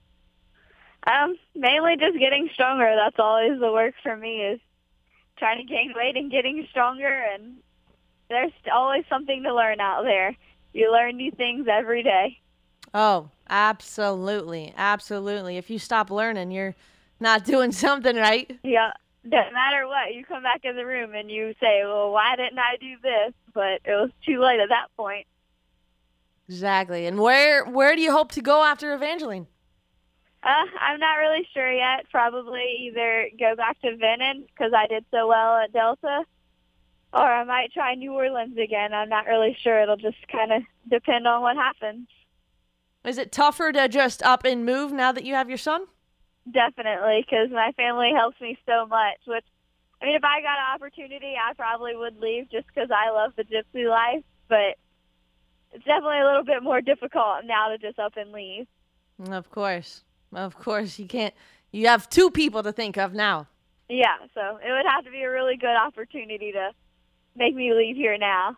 Um, mainly just getting stronger. That's always the work for me, is trying to gain weight and getting stronger, and there's always something to learn out there. You learn new things every day. Oh, absolutely. Absolutely. If you stop learning, you're not doing something right. Yeah. Doesn't matter what. You come back in the room and you say, well, why didn't I do this? But it was too late at that point. Exactly. And where where do you hope to go after Evangeline? Uh, I'm not really sure yet. Probably either go back to Vinton because I did so well at Delta, or I might try New Orleans again. I'm not really sure. It'll just kind of depend on what happens. Is it tougher to just up and move now that you have your son? Definitely, because my family helps me so much. Which, I mean, if I got an opportunity, I probably would leave just because I love the gypsy life. But it's definitely a little bit more difficult now to just up and leave. Of course. Of course. You can't. You have two people to think of now. Yeah, so it would have to be a really good opportunity to make me leave here now.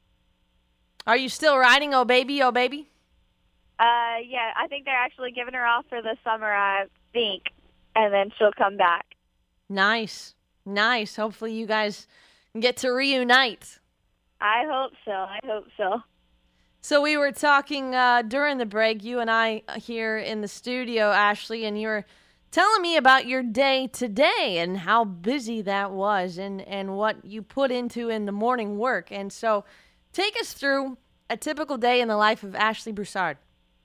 Are you still riding Oh Baby, Oh Baby? Uh, yeah, I think they're actually giving her off for the summer, I think, and then she'll come back. Nice. Nice. Hopefully you guys get to reunite. I hope so. I hope so. So we were talking uh, during the break, you and I here in the studio, Ashley, and you were telling me about your day today and how busy that was and, and what you put into in the morning work. And so take us through a typical day in the life of Ashley Broussard.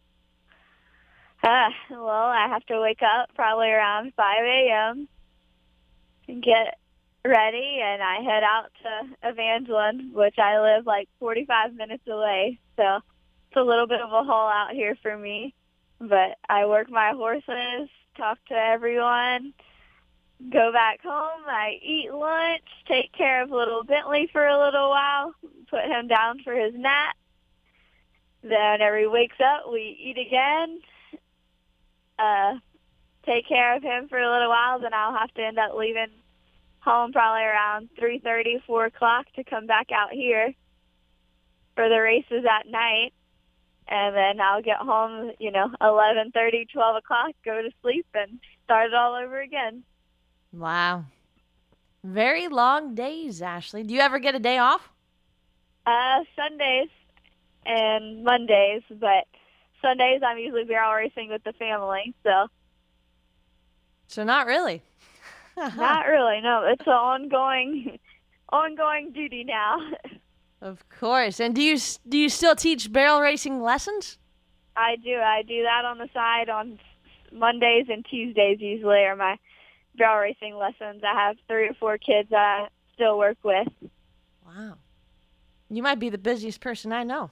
Uh, well, I have to wake up probably around five a.m. and get ready, and I head out to Evangeline, which I live like forty-five minutes away. So it's a little bit of a haul out here for me. But I work my horses, talk to everyone, go back home, I eat lunch, take care of little Bentley for a little while, put him down for his nap. Then whenever he wakes up, we eat again. Uh, take care of him for a little while, then I'll have to end up leaving home probably around three thirty, four o'clock to come back out here for the races at night. And then I'll get home, you know, eleven thirty, twelve o'clock, go to sleep, and start it all over again. Wow. Very long days, Ashley. Do you ever get a day off? Uh, Sundays and Mondays, but Sundays I'm usually barrel racing with the family, so. So not really. Not really, no. It's an ongoing, ongoing duty now. Of course. And do you do you still teach barrel racing lessons? I do. I do that on the side on Mondays and Tuesdays usually are my barrel racing lessons. I have three or four kids that I still work with. Wow. You might be the busiest person I know.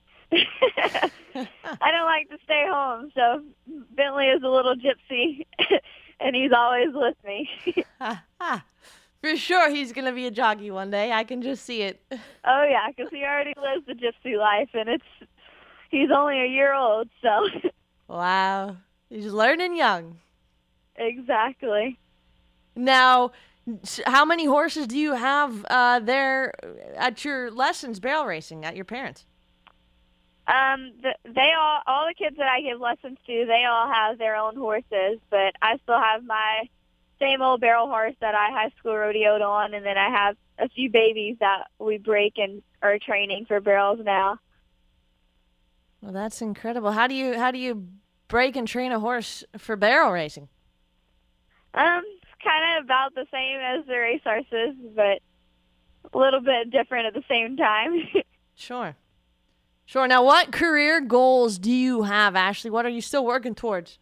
I don't like to stay home, so Bentley is a little gypsy, and he's always with me. For sure he's going to be a jockey one day. I can just see it. Oh, yeah, because he already lives the gypsy life, and it's he's only a year old, so. Wow. He's learning young. Exactly. Now, how many horses do you have uh, there at your lessons, barrel racing, at your parents'? Um, the, they all, all the kids that I give lessons to, they all have their own horses, but I still have my same old barrel horse that I high school rodeoed on, and then I have a few babies that we break and are training for barrels now. Well, that's incredible. How do you how do you break and train a horse for barrel racing? Um, it's kind of about the same as the race horses, but a little bit different at the same time. Sure. Sure. Now, what career goals do you have, Ashley? What are you still working towards?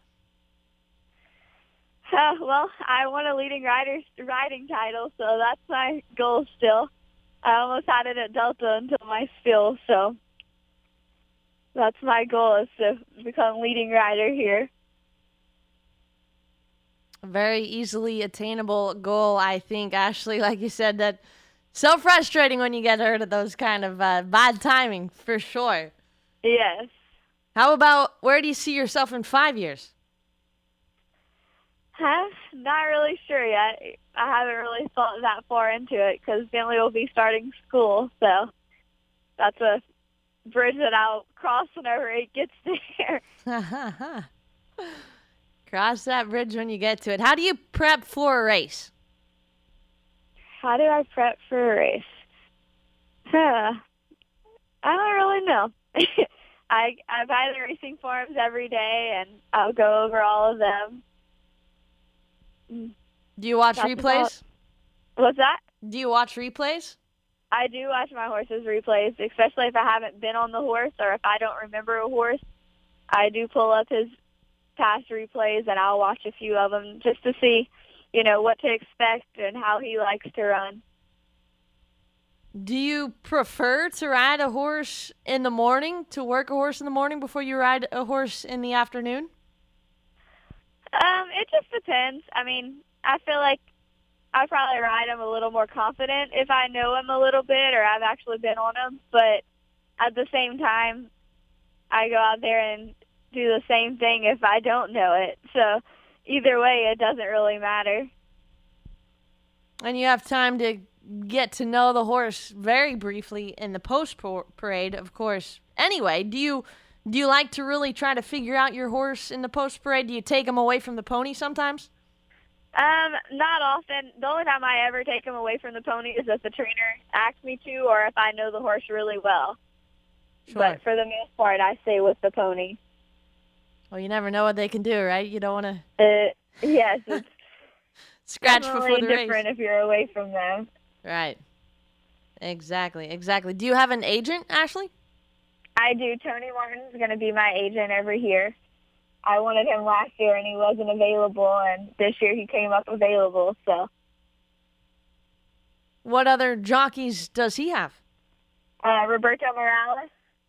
Uh, well, I want a leading rider riding title, so that's my goal still. I almost had it at Delta until my spill, so that's my goal is to become leading rider here. A very easily attainable goal, I think, Ashley. Like you said, that so frustrating when you get hurt of those kind of uh, bad timing, for sure. Yes. How about, where do you see yourself in five years? Huh? Not really sure yet. I haven't really thought that far into it because Bentley will be starting school, so that's a bridge that I'll cross whenever it gets there. Cross that bridge when you get to it. How do you prep for a race? How do I prep for a race? Huh. I don't really know. I I buy the racing forums every day, and I'll go over all of them. Do you watch That's replays? about- What's that? Do you watch replays? I do watch my horses' replays, especially if I haven't been on the horse or if I don't remember a horse. I do pull up his past replays, and I'll watch a few of them just to see, you know, what to expect and how he likes to run. Do you prefer to ride a horse in the morning, to work a horse in the morning before you ride a horse in the afternoon? Um, it just depends. I mean, I feel like I probably ride him a little more confident if I know him a little bit or I've actually been on him. But at the same time, I go out there and do the same thing if I don't know it. So either way, it doesn't really matter. And you have time to get to know the horse very briefly in the post parade, of course. Anyway, do you do you like to really try to figure out your horse in the post parade? Do you take him away from the pony sometimes? Um, not often. The only time I ever take him away from the pony is if the trainer asks me to or if I know the horse really well. Sure. But for the most part, I stay with the pony. Well, you never know what they can do, right? You don't want to... Uh, yes, it's scratch definitely before the different race. if you're away from them. Right. Exactly, exactly. Do you have an agent, Ashley? I do. Tony Martin's going to be my agent every year. I wanted him last year, and he wasn't available, and this year he came up available. So, what other jockeys does he have? Uh, Roberto Morales.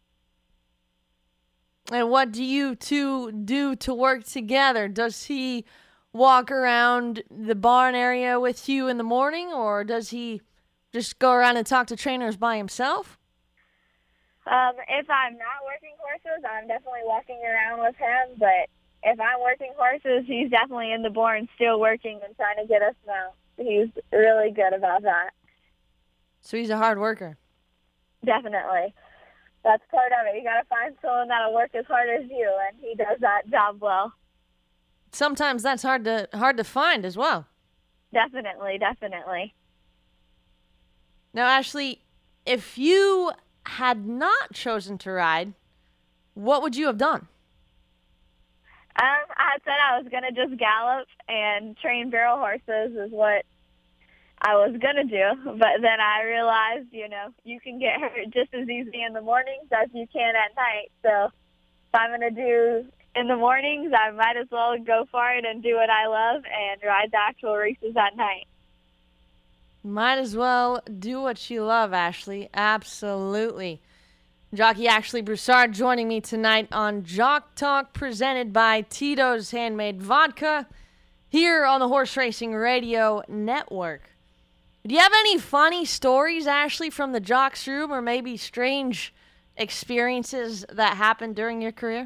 And what do you two do to work together? Does he walk around the barn area with you in the morning, or does he just go around and talk to trainers by himself? Um, if I'm not working horses, I'm definitely walking around with him. But if I'm working horses, he's definitely in the barn still working and trying to get us out. He's really good about that. So he's a hard worker. Definitely. That's part of it. You got to find someone that'll work as hard as you, and he does that job well. Sometimes that's hard to hard to find as well. Definitely, definitely. Now, Ashley, if you had not chosen to ride, what would you have done? Um, I said I was going to just gallop and train barrel horses is what I was going to do. But then I realized, you know, you can get hurt just as easy in the mornings as you can at night. So if I'm going to do in the mornings, I might as well go for it and do what I love and ride the actual races at night. Might as well do what you love, Ashley. Absolutely. Jockey Ashley Broussard joining me tonight on Jock Talk, presented by Tito's Handmade Vodka, here on the Horse Racing Radio Network. Do you have any funny stories, Ashley, from the Jock's Room, or maybe strange experiences that happened during your career?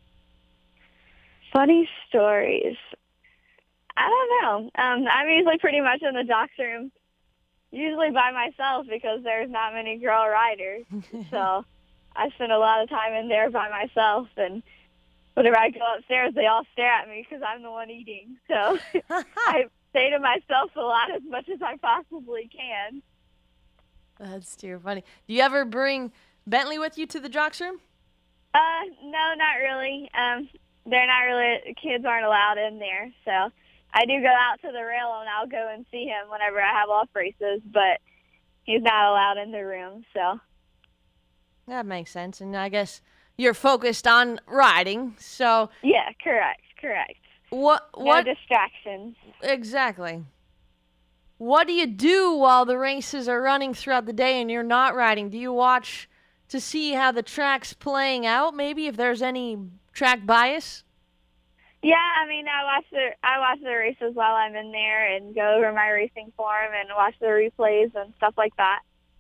Funny stories. I don't know. Um, I'm usually pretty much in the Jock's Room, usually by myself because there's not many girl riders. So I spend a lot of time in there by myself, and whenever I go upstairs, they all stare at me because I'm the one eating. So I stay to myself a lot as much as I possibly can. That's too funny. Do you ever bring Bentley with you to the Jock's Room? Uh, no, not really. Um, they're not really, kids aren't allowed in there, so I do go out to the rail and I'll go and see him whenever I have off races, but he's not allowed in the room, so. That makes sense, and I guess you're focused on riding, so. Yeah, correct, correct. What? What? No distractions. Exactly. What do you do while the races are running throughout the day and you're not riding? Do you watch to see how the track's playing out, maybe, if there's any track bias? Yeah, I mean, I watch the I watch the races while I'm in there and go over my racing form and watch the replays and stuff like that.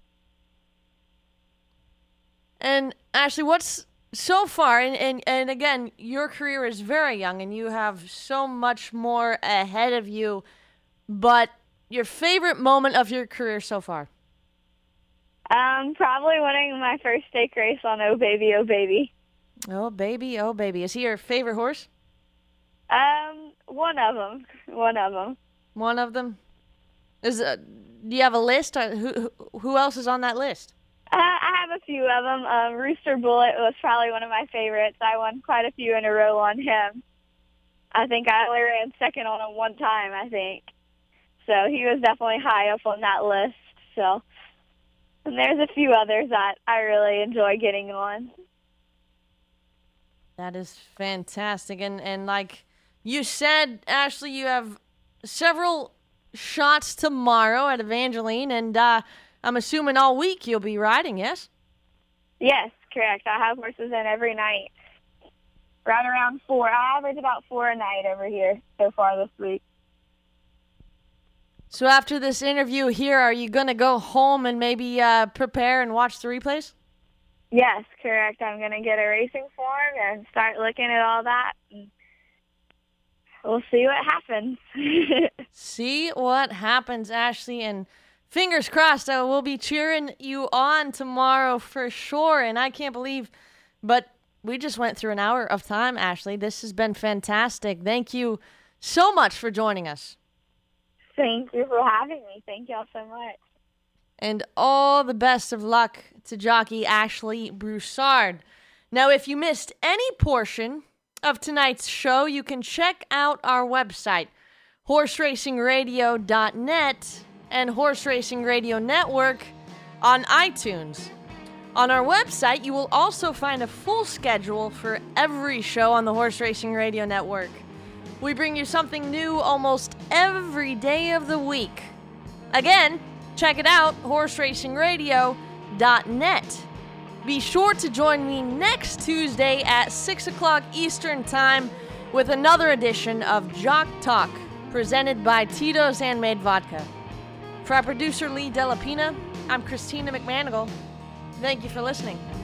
And Ashley, what's so far, and, and, and again, your career is very young and you have so much more ahead of you, but your favorite moment of your career so far? Um, probably winning my first stake race on Oh Baby, Oh Baby. Oh Baby, Oh Baby. Is he your favorite horse? Um, one of them. One of them. One of them? Is uh, do you have a list? Uh, who who else is on that list? Uh, I have a few of them. Um, Rooster Bullet was probably one of my favorites. I won quite a few in a row on him. I think I only ran second on him one time, I think. So he was definitely high up on that list. So, and there's a few others that I really enjoy getting on. That is fantastic. And, and like you said, Ashley, you have several shots tomorrow at Evangeline, and uh, I'm assuming all week you'll be riding, yes? Yes, correct. I have horses in every night. Right around four. I average about four a night over here so far this week. So after this interview here, are you going to go home and maybe uh, prepare and watch the replays? Yes, correct. I'm going to get a racing form and start looking at all that. And we'll see what happens. See what happens, Ashley, and fingers crossed, I will be cheering you on tomorrow for sure. And I can't believe, but we just went through an hour of time, Ashley. This has been fantastic. Thank you so much for joining us. Thank you for having me. Thank y'all so much. And all the best of luck to jockey Ashley Broussard. Now, if you missed any portion of tonight's show, you can check out our website, horse racing radio dot net and Horse Racing Radio Network on iTunes. On our website, you will also find a full schedule for every show on the Horse Racing Radio Network. We bring you something new almost every day of the week. Again, check it out, horse racing radio dot net. Be sure to join me next Tuesday at six o'clock Eastern Time with another edition of Jock Talk, presented by Tito's Handmade Vodka. For our producer Lee Delapina, I'm Christina McManigal. Thank you for listening.